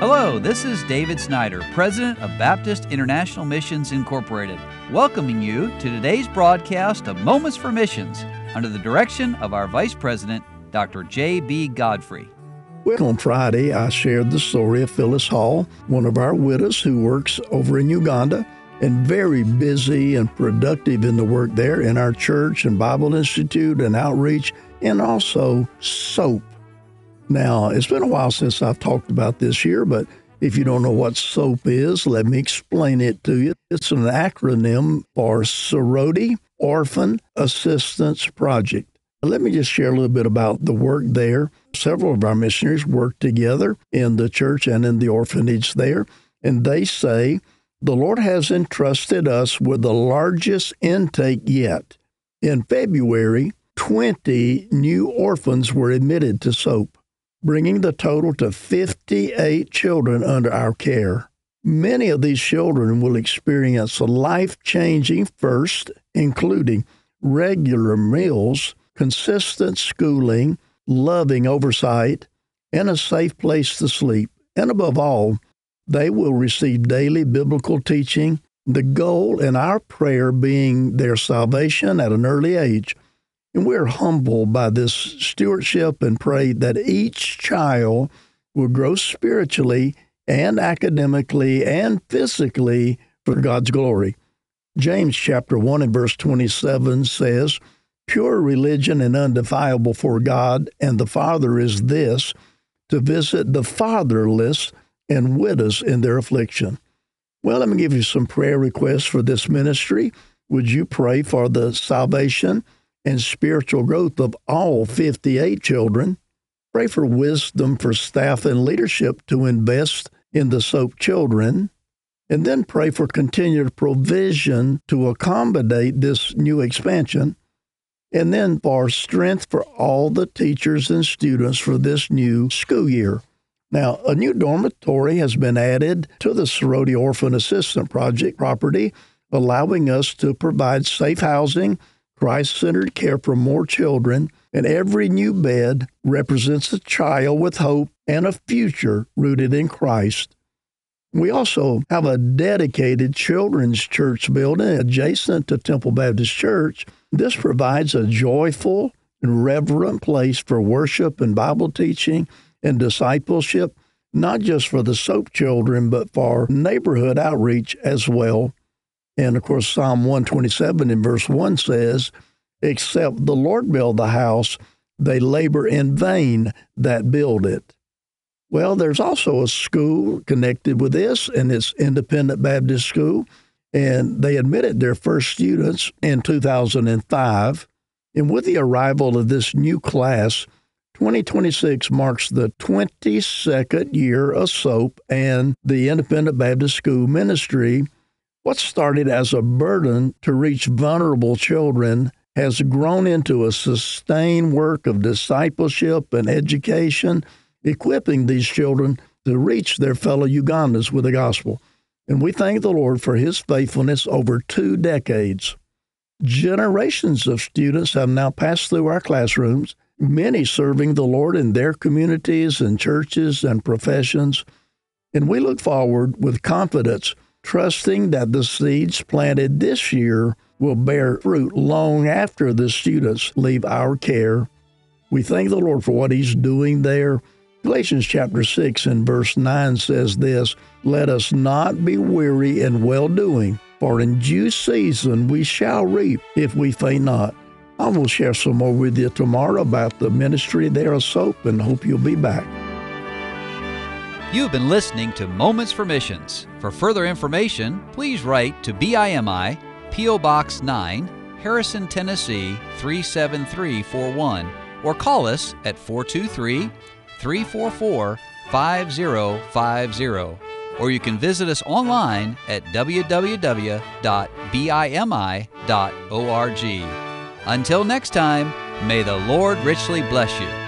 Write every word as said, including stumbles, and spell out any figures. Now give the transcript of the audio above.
Hello, this is David Snyder, President of Baptist International Missions Incorporated, welcoming you to today's broadcast of Moments for Missions under the direction of our Vice President, Doctor J B Godfrey. Well, on Friday, I shared the story of Phyllis Hall, one of our widows who works over in Uganda and very busy and productive in the work there in our church and Bible Institute and outreach, and also SOAP. Now, it's been a while since I've talked about this here, but if you don't know what SOAP is, let me explain it to you. It's an acronym for Sorority Orphan Assistance Project. Let me just share a little bit about the work there. Several of our missionaries work together in the church and in the orphanage there, and they say, the Lord has entrusted us with the largest intake yet. In February, twenty new orphans were admitted to SOAP, bringing the total to fifty-eight children under our care. Many of these children will experience life-changing first, including regular meals, consistent schooling, loving oversight, and a safe place to sleep. And above all, they will receive daily biblical teaching, the goal in our prayer being their salvation at an early age. And we're humbled by this stewardship and pray that each child will grow spiritually and academically and physically for God's glory. James chapter one and verse twenty-seven says, pure religion and undefiled before God and the Father is this, to visit the fatherless and widows in their affliction. Well, let me give you some prayer requests for this ministry. Would you pray for the salvation and spiritual growth of all fifty-eight children? Pray for wisdom for staff and leadership to invest in the SOAP children. And then pray for continued provision to accommodate this new expansion. And then for strength for all the teachers and students for this new school year. Now, a new dormitory has been added to the Sorority Orphan Assistance Project property, allowing us to provide safe housing, Christ-centered care for more children, and every new bed represents a child with hope and a future rooted in Christ. We also have a dedicated children's church building adjacent to Temple Baptist Church. This provides a joyful and reverent place for worship and Bible teaching and discipleship, not just for the SOAP children, but for neighborhood outreach as well. And of course, Psalm one twenty-seven in verse one says, except the Lord build the house, they labor in vain that build it. Well, there's also a school connected with this, and it's Independent Baptist School, and they admitted their first students in two thousand five. And with the arrival of this new class, twenty twenty-six marks the twenty-second year of SOAP and the Independent Baptist School ministry. What started as a burden to reach vulnerable children has grown into a sustained work of discipleship and education, equipping these children to reach their fellow Ugandans with the gospel. And we thank the Lord for his faithfulness over two decades. Generations of students have now passed through our classrooms, many serving the Lord in their communities and churches and professions. And we look forward with confidence, trusting that the seeds planted this year will bear fruit long after the students leave our care. We thank the Lord for what he's doing there. Galatians chapter six and verse nine says this, let us not be weary in well-doing, for in due season we shall reap if we faint not. I will share some more with you tomorrow about the ministry there of SOAP, and hope you'll be back. You've been listening to Moments for Missions. For further information, please write to B I M I, P O Box nine, Harrison, Tennessee three seven three four one, or call us at four two three, three four four, five zero five zero. Or you can visit us online at w w w dot bimi dot org. Until next time, may the Lord richly bless you.